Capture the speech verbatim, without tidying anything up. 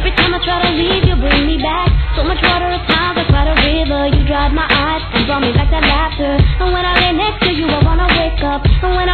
Every time I try to leave, you bring me back. So much water at times, I cry a river. You dried my eyes and brought me back that laughter. And when I lay next to you, I wanna wake up. And when